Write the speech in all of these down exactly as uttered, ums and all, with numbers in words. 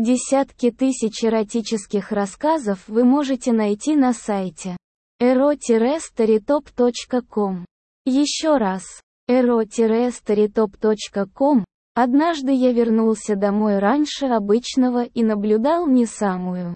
Десятки тысяч эротических рассказов вы можете найти на сайте эро старитоп точка ком. Еще раз, эро старитоп точка ком. Однажды я вернулся домой раньше обычного и наблюдал не самую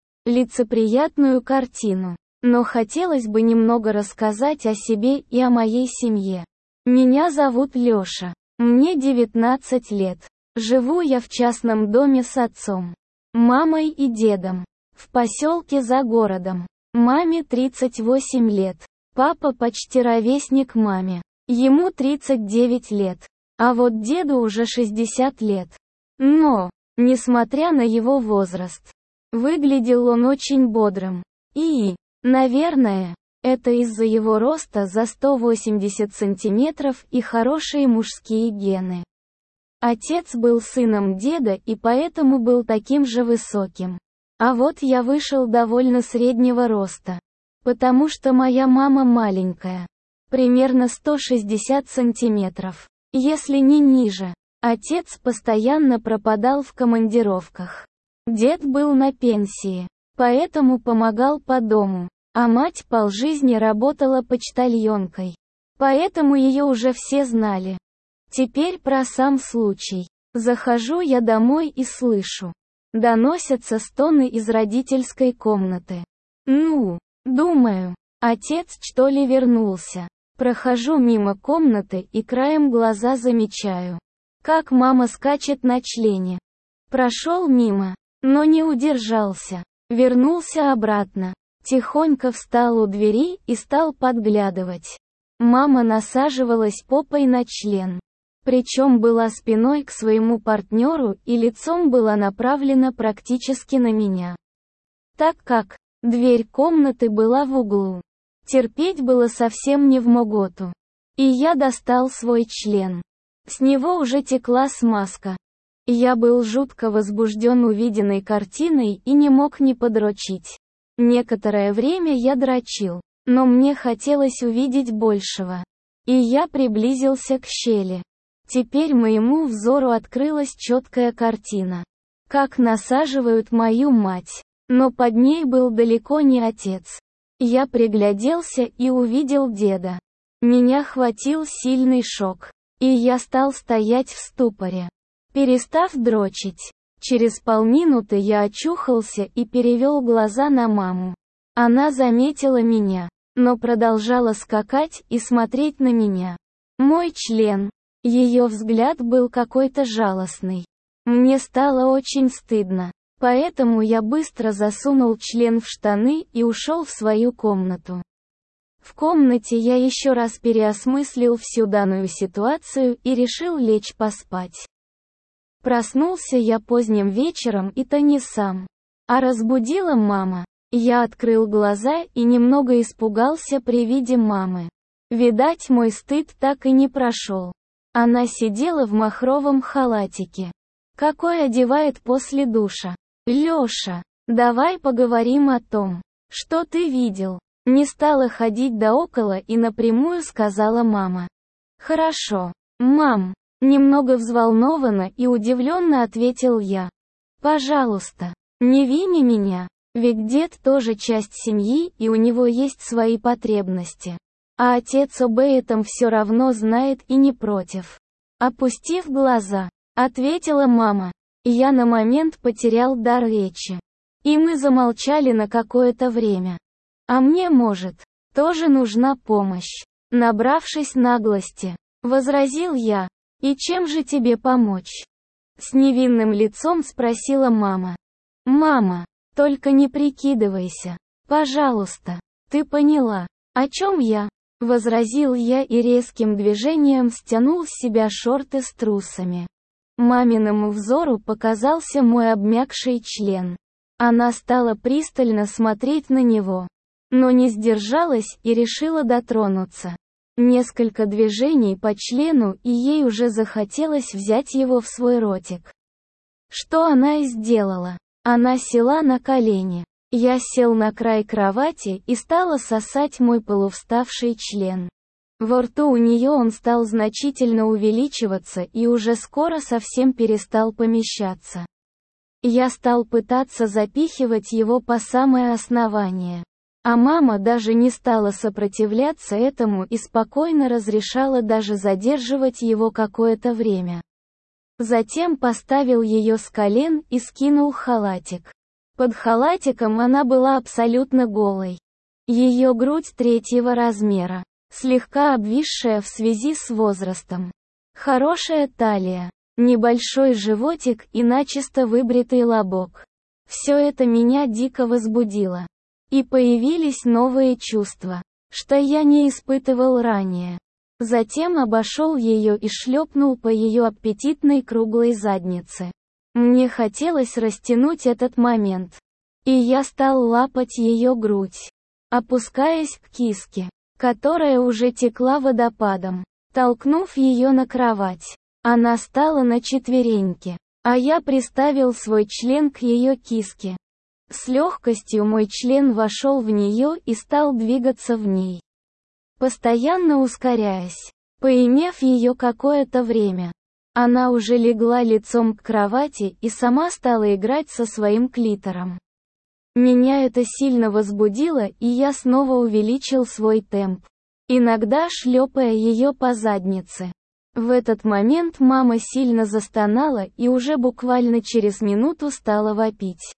лицеприятную картину. Но хотелось бы немного рассказать о себе и о моей семье. Меня зовут Лёша. Мне девятнадцать лет. Живу я в частном доме с отцом, мамой и дедом, в поселке за городом. Маме тридцать восемь лет. Папа почти ровесник маме. Ему тридцать девять лет. А вот деду уже шестьдесят лет. Но, несмотря на его возраст, выглядел он очень бодрым. И, наверное, это из-за его роста за сто восемьдесят сантиметров и хорошие мужские гены. Отец был сыном деда и поэтому был таким же высоким. А вот я вышел довольно среднего роста. Потому что моя мама маленькая. Примерно сто шестьдесят сантиметров. Если не ниже. Отец постоянно пропадал в командировках. Дед был на пенсии. Поэтому помогал по дому. А мать полжизни работала почтальонкой. Поэтому ее уже все знали. Теперь про сам случай. Захожу я домой и слышу. Доносятся стоны из родительской комнаты. Ну, думаю, отец что ли вернулся. Прохожу мимо комнаты и краем глаза замечаю, как мама скачет на члене. Прошел мимо, но не удержался. Вернулся обратно. Тихонько встал у двери и стал подглядывать. Мама насаживалась попой на член. Причем была спиной к своему партнеру и лицом была направлена практически на меня. Так как дверь комнаты была в углу. Терпеть было совсем не вмоготу. И я достал свой член. С него уже текла смазка. Я был жутко возбужден увиденной картиной и не мог не подрочить. Некоторое время я дрочил, но мне хотелось увидеть большего. И я приблизился к щели. Теперь моему взору открылась четкая картина. Как насаживают мою мать. Но под ней был далеко не отец. Я пригляделся и увидел деда. Меня хватил сильный шок. И я стал стоять в ступоре, перестав дрочить. Через полминуты я очухался и перевел глаза на маму. Она заметила меня, но продолжала скакать и смотреть на меня. Мой член. Ее взгляд был какой-то жалостный. Мне стало очень стыдно. Поэтому я быстро засунул член в штаны и ушел в свою комнату. В комнате я еще раз переосмыслил всю данную ситуацию и решил лечь поспать. Проснулся я поздним вечером и-то не сам. А разбудила мама. Я открыл глаза и немного испугался при виде мамы. Видать, мой стыд так и не прошел. Она сидела в махровом халатике. Какой одевает после душа. Лёша, давай поговорим о том, что ты видел. Не стала ходить да около и напрямую сказала мама. Хорошо, мам, немного взволнованно и удивленно ответил я. Пожалуйста, не вини меня, ведь дед тоже часть семьи и у него есть свои потребности. А отец об этом все равно знает и не против. Опустив глаза, ответила мама. Я на момент потерял дар речи. И мы замолчали на какое-то время. А мне, может, тоже нужна помощь. Набравшись наглости, возразил я. И чем же тебе помочь? С невинным лицом спросила мама. Мама, только не прикидывайся. Пожалуйста. Ты поняла, о чем я? Возразил я и резким движением стянул с себя шорты с трусами. Маминому взору показался мой обмякший член. Она стала пристально смотреть на него, но не сдержалась и решила дотронуться. Несколько движений по члену и ей уже захотелось взять его в свой ротик. Что она и сделала. Она села на колени. Я сел на край кровати и стала сосать мой полувставший член. Во рту у нее он стал значительно увеличиваться и уже скоро совсем перестал помещаться. Я стал пытаться запихивать его по самое основание. А мама даже не стала сопротивляться этому и спокойно разрешала даже задерживать его какое-то время. Затем поставил ее с колен и скинул халатик. Под халатиком она была абсолютно голой. Ее грудь третьего размера, слегка обвисшая в связи с возрастом. Хорошая талия, небольшой животик и начисто выбритый лобок. Все это меня дико возбудило. И появились новые чувства, что я не испытывал ранее. Затем обошел ее и шлепнул по ее аппетитной круглой заднице. Мне хотелось растянуть этот момент. И я стал лапать ее грудь, опускаясь к киске, которая уже текла водопадом. Толкнув ее на кровать, она стала на четвереньки, а я приставил свой член к ее киске. С легкостью мой член вошел в нее и стал двигаться в ней, постоянно ускоряясь. Поимев ее какое-то время, она уже легла лицом к кровати и сама стала играть со своим клитором. Меня это сильно возбудило, и я снова увеличил свой темп, иногда шлепая ее по заднице. В этот момент мама сильно застонала и уже буквально через минуту стала вопить.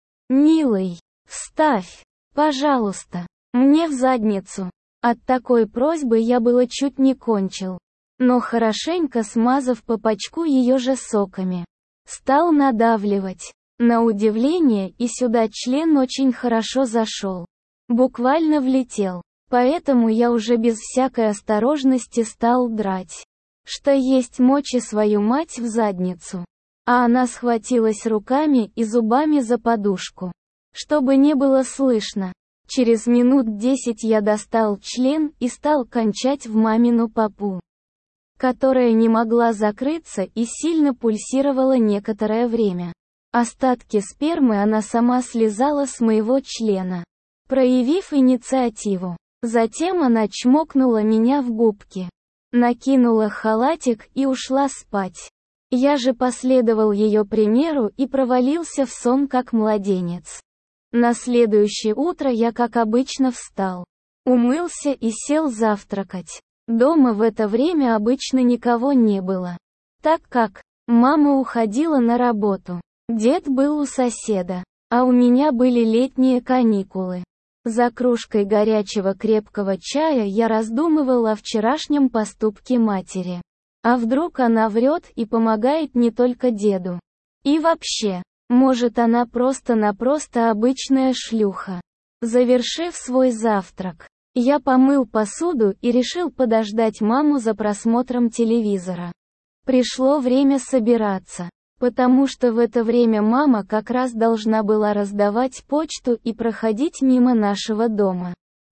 «Милый, вставь, пожалуйста, мне в задницу». От такой просьбы я было чуть не кончил. Но хорошенько смазав по пачку ее же соками, стал надавливать. На удивление, и сюда член очень хорошо зашел. Буквально влетел. Поэтому я уже без всякой осторожности стал драть, что есть мочи, свою мать в задницу. А она схватилась руками и зубами за подушку, чтобы не было слышно. Через минут десять я достал член и стал кончать в мамину попу, которая не могла закрыться и сильно пульсировала некоторое время. Остатки спермы она сама слезала с моего члена, проявив инициативу. Затем она чмокнула меня в губки, накинула халатик и ушла спать. Я же последовал ее примеру и провалился в сон как младенец. На следующее утро я как обычно встал, умылся и сел завтракать. Дома в это время обычно никого не было, так как мама уходила на работу, дед был у соседа, а у меня были летние каникулы. За кружкой горячего крепкого чая я раздумывал о вчерашнем поступке матери. А вдруг она врет и помогает не только деду? И вообще, может, она просто-напросто обычная шлюха? Завершив свой завтрак, я помыл посуду и решил подождать маму за просмотром телевизора. Пришло время собираться, потому что в это время мама как раз должна была раздавать почту и проходить мимо нашего дома.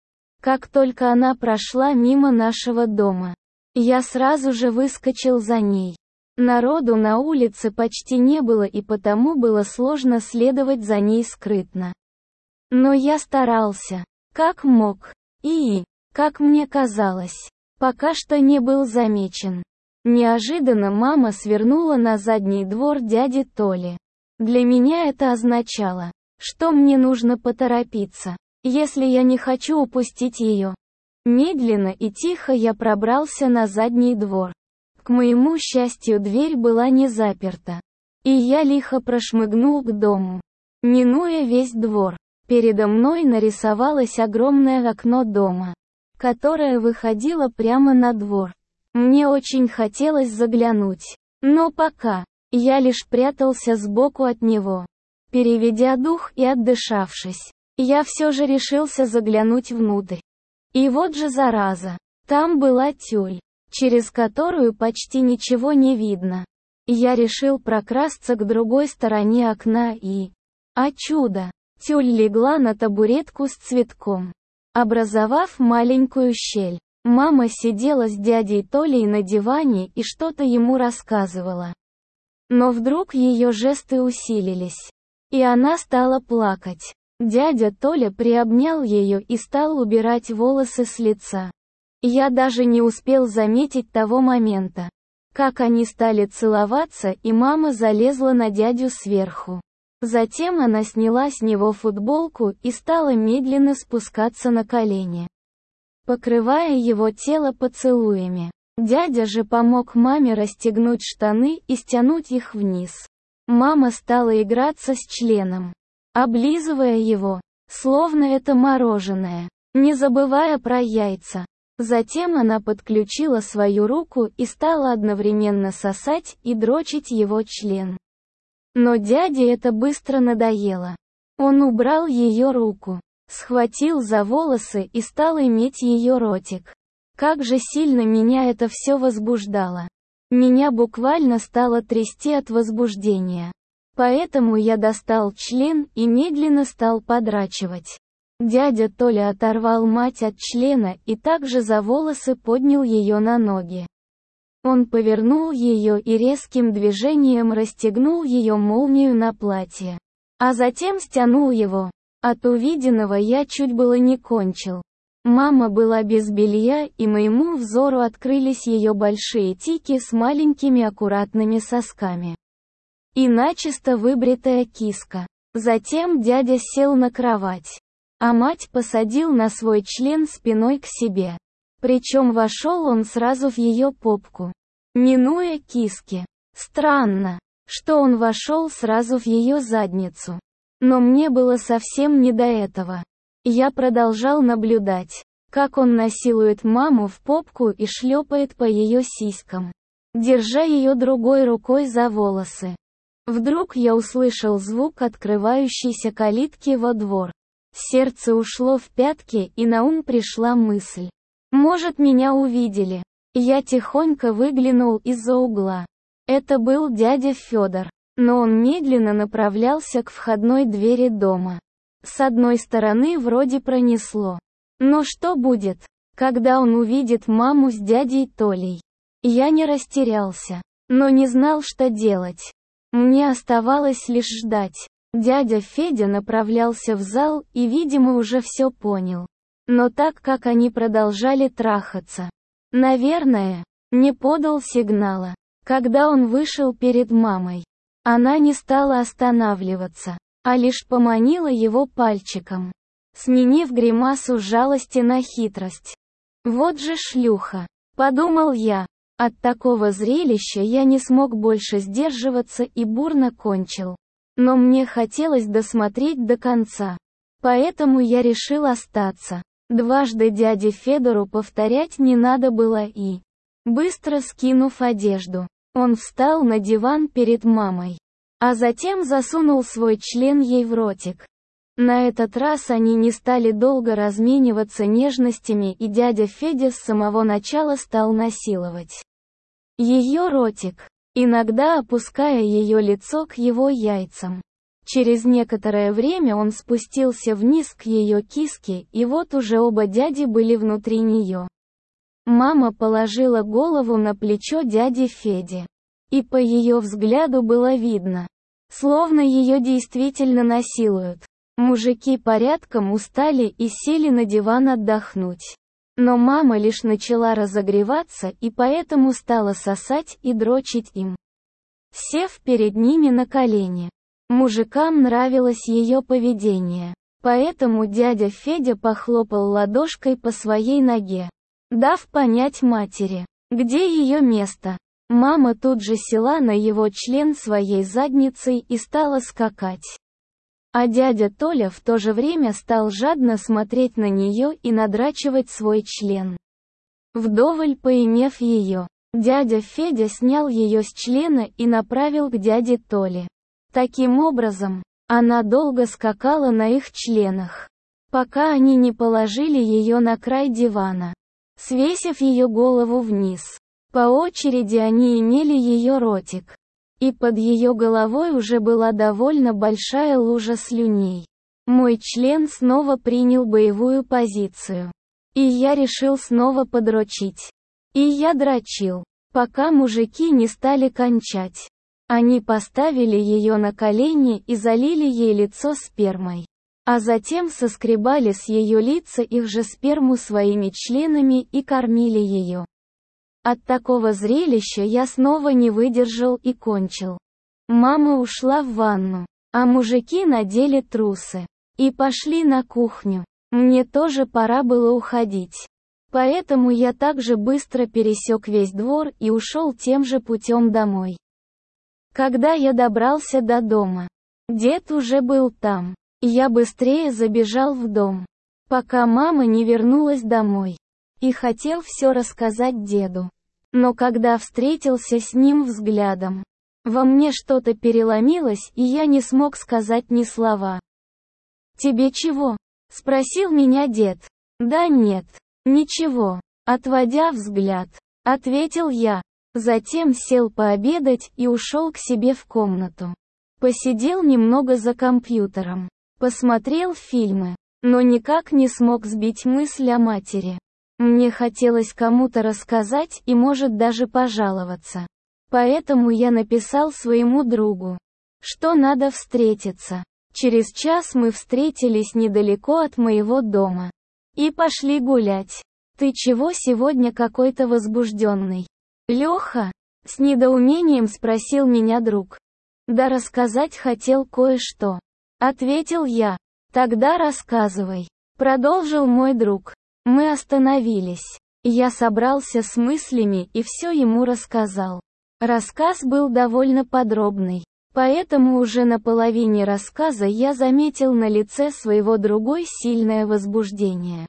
Как только она прошла мимо нашего дома, я сразу же выскочил за ней. Народу на улице почти не было, и потому было сложно следовать за ней скрытно. Но я старался, как мог, и, как мне казалось, пока что не был замечен. Неожиданно мама свернула на задний двор дяди Толи. Для меня это означало, что мне нужно поторопиться, если я не хочу упустить ее. Медленно и тихо я пробрался на задний двор. К моему счастью, дверь была не заперта. И я лихо прошмыгнул к дому. Минуя весь двор, передо мной нарисовалось огромное окно дома, которое выходило прямо на двор. Мне очень хотелось заглянуть, но пока, я лишь прятался сбоку от него. Переведя дух и отдышавшись, я все же решился заглянуть внутрь. И вот же зараза, там была тюль, через которую почти ничего не видно. Я решил прокрасться к другой стороне окна и... А чудо! Тюль легла на табуретку с цветком, образовав маленькую щель. Мама сидела с дядей Толей на диване и что-то ему рассказывала. Но вдруг ее жесты усилились, и она стала плакать. Дядя Толя приобнял ее и стал убирать волосы с лица. Я даже не успел заметить того момента, как они стали целоваться, и мама залезла на дядю сверху. Затем она сняла с него футболку и стала медленно спускаться на колени, покрывая его тело поцелуями. Дядя же помог маме расстегнуть штаны и стянуть их вниз. Мама стала играться с членом, облизывая его, словно это мороженое, не забывая про яйца. Затем она подключила свою руку и стала одновременно сосать и дрочить его член. Но дяде это быстро надоело. Он убрал ее руку, схватил за волосы и стал иметь ее ротик. Как же сильно меня это все возбуждало. Меня буквально стало трясти от возбуждения. Поэтому я достал член и медленно стал подрачивать. Дядя Толя оторвал мать от члена и также за волосы поднял ее на ноги. Он повернул ее и резким движением расстегнул ее молнию на платье. А затем стянул его. От увиденного я чуть было не кончил. Мама была без белья, и моему взору открылись ее большие тики с маленькими аккуратными сосками. И начисто выбритая киска. Затем дядя сел на кровать. А мать посадил на свой член спиной к себе. Причем вошел он сразу в ее попку, минуя киски. Странно, что он вошел сразу в ее задницу. Но мне было совсем не до этого. Я продолжал наблюдать, как он насилует маму в попку и шлепает по ее сиськам, держа ее другой рукой за волосы. Вдруг я услышал звук открывающейся калитки во двор. Сердце ушло в пятки, и на ум пришла мысль. Может, меня увидели. Я тихонько выглянул из-за угла. Это был дядя Федор, но он медленно направлялся к входной двери дома. С одной стороны вроде пронесло. Но что будет, когда он увидит маму с дядей Толей? Я не растерялся, но не знал, что делать. Мне оставалось лишь ждать. Дядя Федя направлялся в зал и, видимо, уже все понял. Но так как они продолжали трахаться, наверное, не подал сигнала. Когда он вышел перед мамой, она не стала останавливаться, а лишь поманила его пальчиком, сменив гримасу жалости на хитрость. «Вот же шлюха», — подумал я. От такого зрелища я не смог больше сдерживаться и бурно кончил. Но мне хотелось досмотреть до конца. Поэтому я решил остаться. Дважды дяде Федору повторять не надо было и, быстро скинув одежду, он встал на диван перед мамой. А затем засунул свой член ей в ротик. На этот раз они не стали долго размениваться нежностями, и дядя Федя с самого начала стал насиловать ее ротик, иногда опуская ее лицо к его яйцам. Через некоторое время он спустился вниз к ее киске, и вот уже оба дяди были внутри нее. Мама положила голову на плечо дяди Феди. И по ее взгляду было видно, словно ее действительно насилуют. Мужики порядком устали и сели на диван отдохнуть. Но мама лишь начала разогреваться и поэтому стала сосать и дрочить им, сев перед ними на колени. Мужикам нравилось ее поведение. Поэтому дядя Федя похлопал ладошкой по своей ноге, дав понять матери, где ее место. Мама тут же села на его член своей задницей и стала скакать. А дядя Толя в то же время стал жадно смотреть на нее и надрачивать свой член. Вдоволь поимев ее, дядя Федя снял ее с члена и направил к дяде Толе. Таким образом, она долго скакала на их членах, пока они не положили ее на край дивана, свесив ее голову вниз. По очереди они имели ее ротик. И под ее головой уже была довольно большая лужа слюней. Мой член снова принял боевую позицию. И я решил снова подрочить. И я дрочил, пока мужики не стали кончать. Они поставили ее на колени и залили ей лицо спермой. А затем соскребали с ее лица их же сперму своими членами и кормили ее. От такого зрелища я снова не выдержал и кончил. Мама ушла в ванну, А мужики надели трусы и пошли на кухню. Мне тоже пора было уходить. Поэтому я также быстро пересек весь двор и ушел тем же путем домой. Когда я добрался до дома, дед уже был там. Я быстрее забежал в дом, пока мама не вернулась домой. И хотел все рассказать деду. Но когда встретился с ним взглядом, во мне что-то переломилось, и я не смог сказать ни слова. «Тебе чего?» — спросил меня дед. «Да нет, ничего», — отводя взгляд, ответил я. Затем сел пообедать и ушел к себе в комнату. Посидел немного за компьютером, посмотрел фильмы, но никак не смог сбить мысль о матери. Мне хотелось кому-то рассказать и, может, даже пожаловаться. Поэтому я написал своему другу, что надо встретиться. Через час мы встретились недалеко от моего дома. И пошли гулять. «Ты чего сегодня какой-то возбужденный, Леха?» — с недоумением спросил меня друг. «Да рассказать хотел кое-что», — ответил я. «Тогда рассказывай», — продолжил мой друг. Мы остановились. Я собрался с мыслями и все ему рассказал. Рассказ был довольно подробный, поэтому уже на половине рассказа я заметил на лице своего друга сильное возбуждение.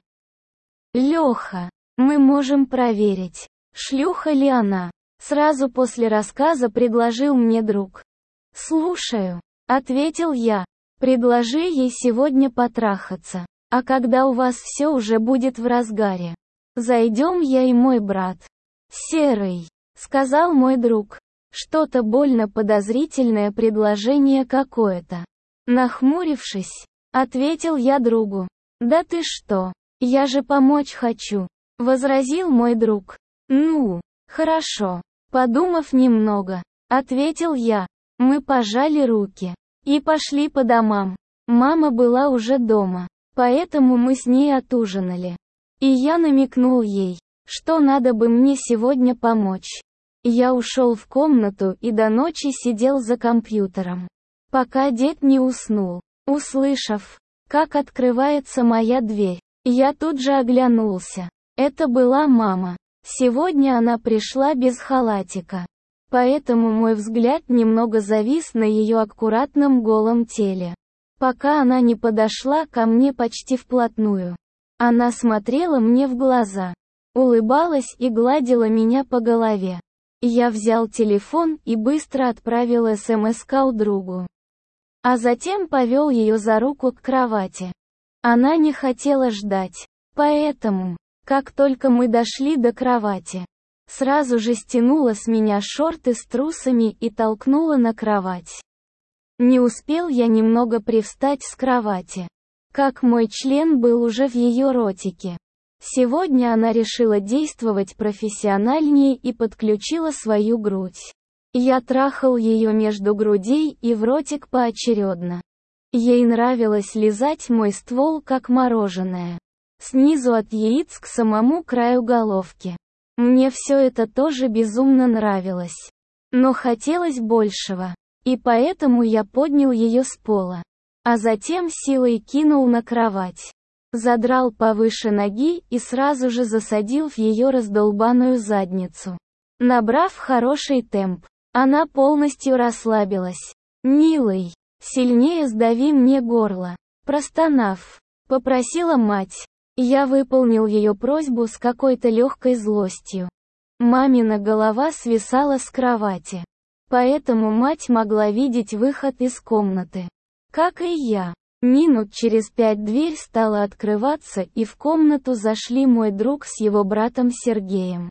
«Леха, мы можем проверить, шлюха ли она?» Сразу после рассказа предложил мне друг. «Слушаю», — ответил я. «Предложи ей сегодня потрахаться, а когда у вас все уже будет в разгаре, зайдем я и мой брат». «Серый», — сказал мой друг. Что-то больно подозрительное предложение какое-то. Нахмурившись, ответил я другу. «Да ты что? Я же помочь хочу», — возразил мой друг. «Ну, хорошо», — подумав немного, ответил я. Мы пожали руки и пошли по домам. Мама была уже дома, поэтому мы с ней отужинали. И я намекнул ей, что надо бы мне сегодня помочь. Я ушел в комнату и до ночи сидел за компьютером, пока дед не уснул. Услышав, как открывается моя дверь, я тут же оглянулся. Это была мама. Сегодня она пришла без халатика, поэтому мой взгляд немного завис на ее аккуратном голом теле, пока она не подошла ко мне почти вплотную. Она смотрела мне в глаза, улыбалась и гладила меня по голове. Я взял телефон и быстро отправил смс-ку другу. А затем повел ее за руку к кровати. Она не хотела ждать, поэтому, как только мы дошли до кровати, сразу же стянула с меня шорты с трусами и толкнула на кровать. Не успел я немного привстать с кровати, как мой член был уже в ее ротике. Сегодня она решила действовать профессиональнее и подключила свою грудь. Я трахал ее между грудей и в ротик поочередно. Ей нравилось лизать мой ствол как мороженое. Снизу от яиц к самому краю головки. Мне все это тоже безумно нравилось. Но хотелось большего. И поэтому я поднял ее с пола. А затем силой кинул на кровать. Задрал повыше ноги и сразу же засадил в ее раздолбанную задницу. Набрав хороший темп, она полностью расслабилась. «Милый, сильнее сдави мне горло», простонав, попросила мать. Я выполнил ее просьбу с какой-то легкой злостью. Мамина голова свисала с кровати, поэтому мать могла видеть выход из комнаты. Как и я. Минут через пять дверь стала открываться, и в комнату зашли мой друг с его братом Сергеем.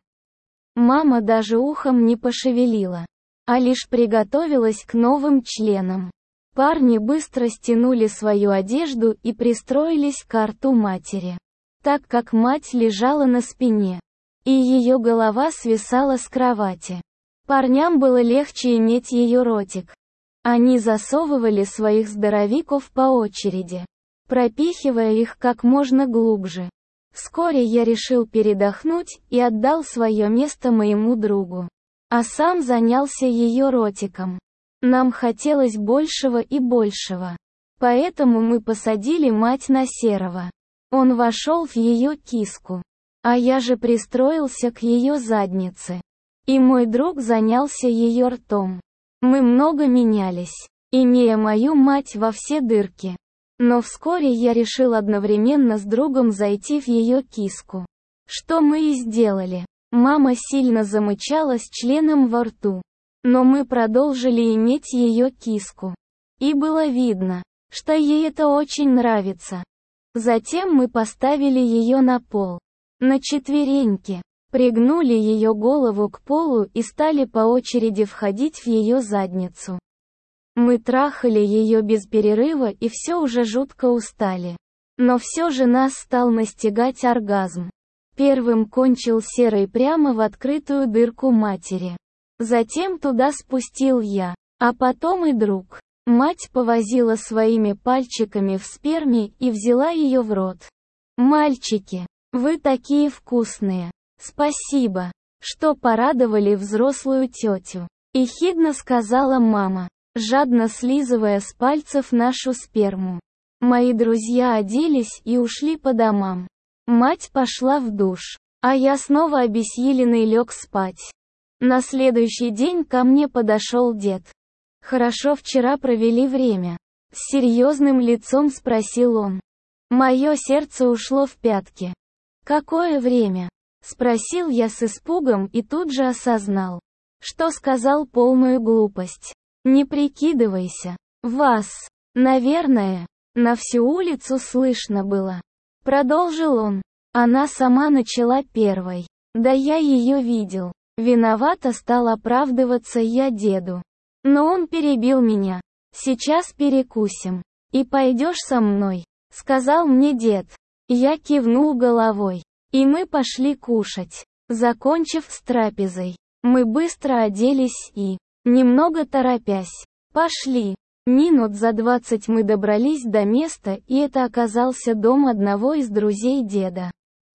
Мама даже ухом не пошевелила, а лишь приготовилась к новым членам. Парни быстро стянули свою одежду и пристроились к рту матери, так как мать лежала на спине, и ее голова свисала с кровати. Парням было легче иметь ее ротик. Они засовывали своих здоровяков по очереди, пропихивая их как можно глубже. Вскоре я решил передохнуть и отдал свое место моему другу, а сам занялся ее ротиком. Нам хотелось большего и большего. Поэтому мы посадили мать на Серого. Он вошел в ее киску. А я же пристроился к ее заднице. И мой друг занялся ее ртом. Мы много менялись, имея мою мать во все дырки. Но вскоре я решил одновременно с другом зайти в ее киску. Что мы и сделали. Мама сильно замычала с членом во рту. Но мы продолжили иметь ее киску. И было видно, что ей это очень нравится. Затем мы поставили ее на пол. На четвереньки. Пригнули ее голову к полу и стали по очереди входить в ее задницу. Мы трахали ее без перерыва и все уже жутко устали. Но все же нас стал настигать оргазм. Первым кончил Серый прямо в открытую дырку матери. Затем туда спустил я, а потом и друг. Мать повозила своими пальчиками в сперме и взяла ее в рот. «Мальчики, вы такие вкусные. Спасибо, что порадовали взрослую тетю», — ехидно сказала мама, жадно слизывая с пальцев нашу сперму. Мои друзья оделись и ушли по домам. Мать пошла в душ, а я снова обессиленный лег спать. На следующий день ко мне подошел дед. «Хорошо вчера провели время?» С серьезным лицом спросил он. Мое сердце ушло в пятки. «Какое время?» Спросил я с испугом и тут же осознал, что сказал полную глупость. «Не прикидывайся. Вас, наверное, на всю улицу слышно было». Продолжил он. Она сама начала первой. Да я ее видел. Виновато стал оправдываться я деду. Но он перебил меня. «Сейчас перекусим. И пойдешь со мной», — сказал мне дед. Я кивнул головой. И мы пошли кушать. Закончив с трапезой, мы быстро оделись и, немного торопясь, пошли. Минут за двадцать мы добрались до места, и это оказался дом одного из друзей деда.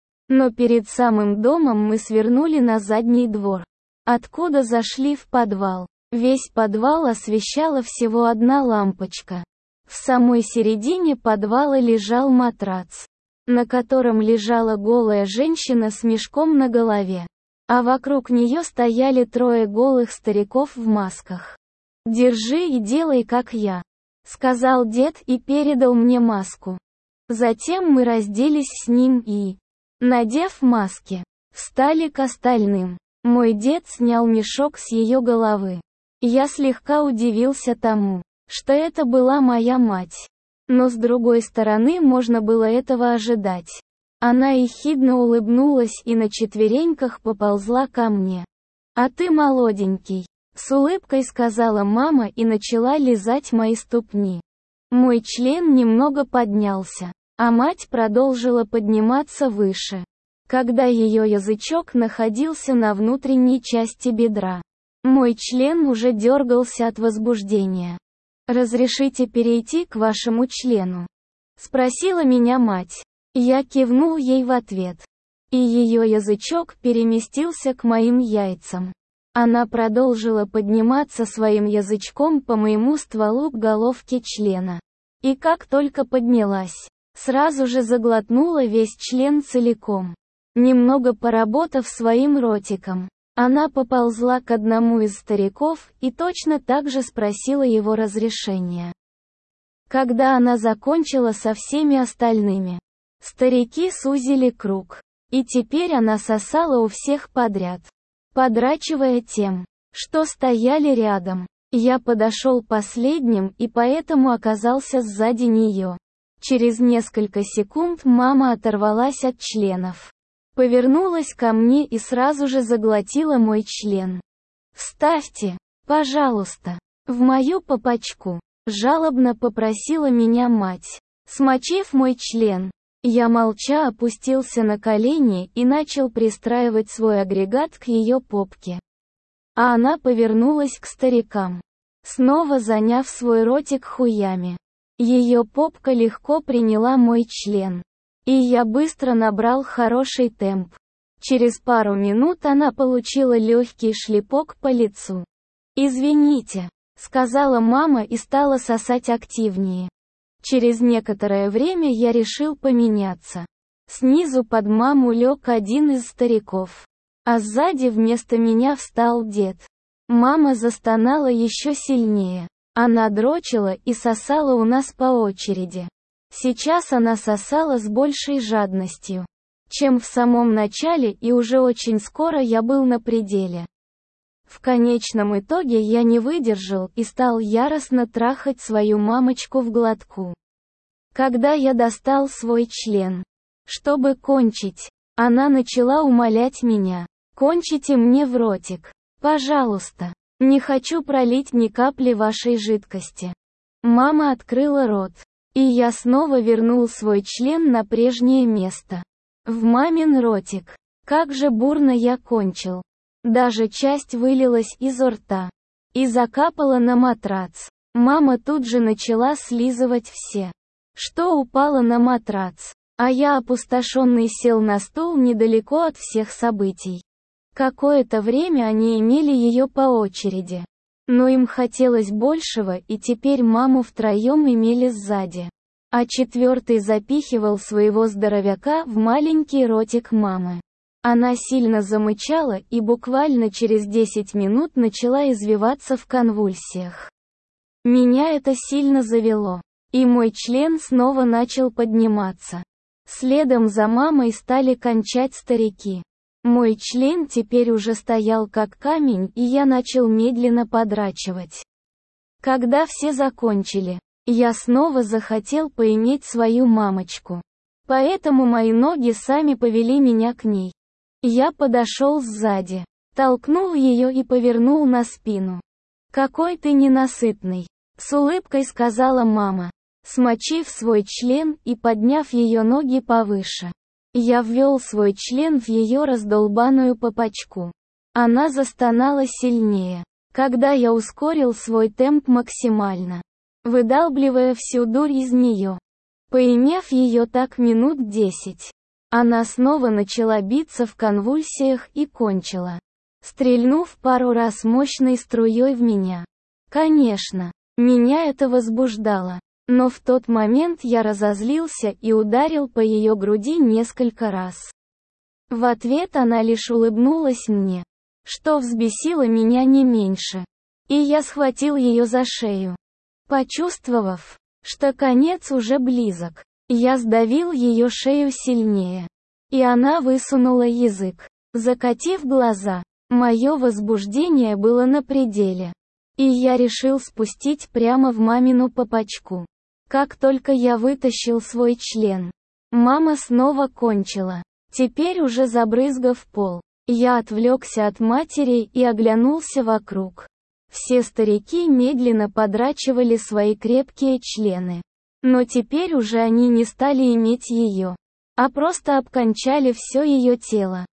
Но перед самым домом мы свернули на задний двор, откуда зашли в подвал. Весь подвал освещала всего одна лампочка. В самой середине подвала лежал матрац, на котором лежала голая женщина с мешком на голове. А вокруг нее стояли трое голых стариков в масках. «Держи и делай как я», — сказал дед и передал мне маску. Затем мы разделись с ним и, надев маски, встали к остальным. Мой дед снял мешок с ее головы. Я слегка удивился тому, что это была моя мать. Но с другой стороны можно было этого ожидать. Она ехидно улыбнулась и на четвереньках поползла ко мне. «А ты молоденький», — с улыбкой сказала мама и начала лизать мои ступни. Мой член немного поднялся, а мать продолжила подниматься выше, когда ее язычок находился на внутренней части бедра. Мой член уже дергался от возбуждения. «Разрешите перейти к вашему члену?» — спросила меня мать. Я кивнул ей в ответ. И ее язычок переместился к моим яйцам. Она продолжила подниматься своим язычком по моему стволу к головке члена. И как только поднялась, сразу же заглотнула весь член целиком. Немного поработав своим ротиком, она поползла к одному из стариков и точно так же спросила его разрешения. Когда она закончила со всеми остальными, старики сузили круг. И теперь она сосала у всех подряд, подрачивая тем, что стояли рядом. Я подошел последним и поэтому оказался сзади нее. Через несколько секунд мама оторвалась от членов, повернулась ко мне и сразу же заглотила мой член. «Вставьте, пожалуйста, в мою попочку», — жалобно попросила меня мать, смочив мой член. Я молча опустился на колени и начал пристраивать свой агрегат к ее попке. А она повернулась к старикам, снова заняв свой ротик хуями. Ее попка легко приняла мой член. И я быстро набрал хороший темп. Через пару минут она получила легкий шлепок по лицу. «Извините», сказала мама и стала сосать активнее. Через некоторое время я решил поменяться. Снизу под маму лег один из стариков, а сзади вместо меня встал дед. Мама застонала еще сильнее. Она дрочила и сосала у нас по очереди. Сейчас она сосала с большей жадностью, чем в самом начале, и уже очень скоро я был на пределе. В конечном итоге я не выдержал и стал яростно трахать свою мамочку в глотку. Когда я достал свой член, чтобы кончить, она начала умолять меня: «Кончите мне в ротик. Пожалуйста. Не хочу пролить ни капли вашей жидкости». Мама открыла рот, и я снова вернул свой член на прежнее место. В мамин ротик. Как же бурно я кончил. Даже часть вылилась изо рта и закапала на матрац. Мама тут же начала слизывать все, что упало на матрац, а я опустошенный сел на стул недалеко от всех событий. Какое-то время они имели ее по очереди, но им хотелось большего, и теперь маму втроем имели сзади. А четвертый запихивал своего здоровяка в маленький ротик мамы. Она сильно замычала и буквально через десять минут начала извиваться в конвульсиях. Меня это сильно завело, и мой член снова начал подниматься. Следом за мамой стали кончать старики. Мой член теперь уже стоял как камень, и я начал медленно подрачивать. Когда все закончили, я снова захотел поиметь свою мамочку. Поэтому мои ноги сами повели меня к ней. Я подошел сзади, толкнул ее и повернул на спину. «Какой ты ненасытный!» — с улыбкой сказала мама, смочив свой член и подняв ее ноги повыше. Я ввел свой член в ее раздолбанную попочку. Она застонала сильнее, когда я ускорил свой темп максимально, выдалбливая всю дурь из нее. Поимев ее так минут десять, она снова начала биться в конвульсиях и кончила, стрельнув пару раз мощной струей в меня. Конечно, меня это возбуждало, но в тот момент я разозлился и ударил по ее груди несколько раз. В ответ она лишь улыбнулась мне, что взбесило меня не меньше. И я схватил ее за шею. Почувствовав, что конец уже близок, я сдавил ее шею сильнее. И она высунула язык, закатив глаза. Мое возбуждение было на пределе. И я решил спустить прямо в мамину попочку. Как только я вытащил свой член, мама снова кончила, теперь уже забрызгав пол. Я отвлекся от матери и оглянулся вокруг. Все старики медленно подрачивали свои крепкие члены. Но теперь уже они не стали иметь ее, а просто обкончали все ее тело.